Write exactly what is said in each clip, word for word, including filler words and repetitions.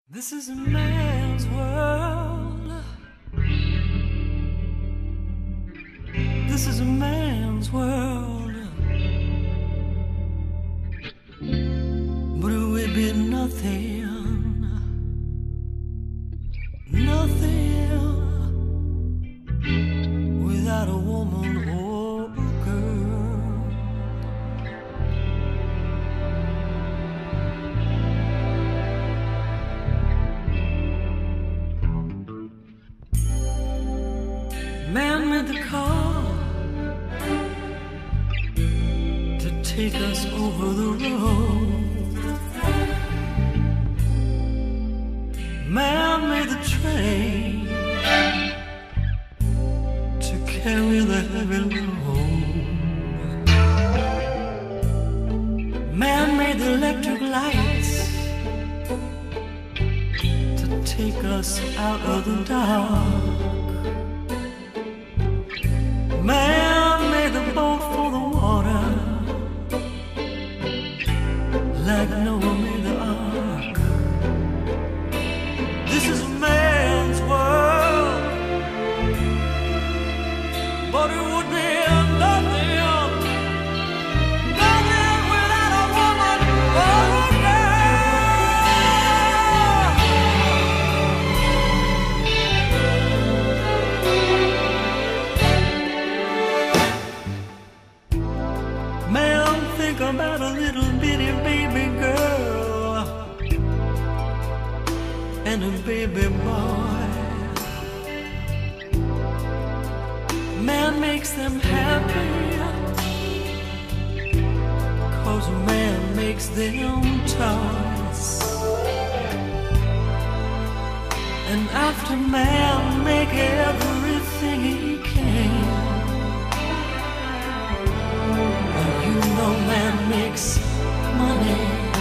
This is a man's world. This is a man's world. But it would be nothing, nothing without a woman or a girl. Man made the car to take us over the road. Man made the train to carry the heavy load. Man made the electric lights to take us out of the dark. Man made the boat for the water, like Noah made the ark. This is a man's world, but it would be nothing, nothing without a woman or a Man, think about a little bitty baby girl and a baby boy. Man makes them happy, 'cause man makes them toys. And after man make everything he can, you know man makes money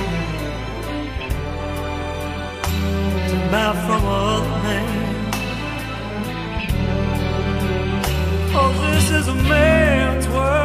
to buy from other men. 'Cause this is a man's world.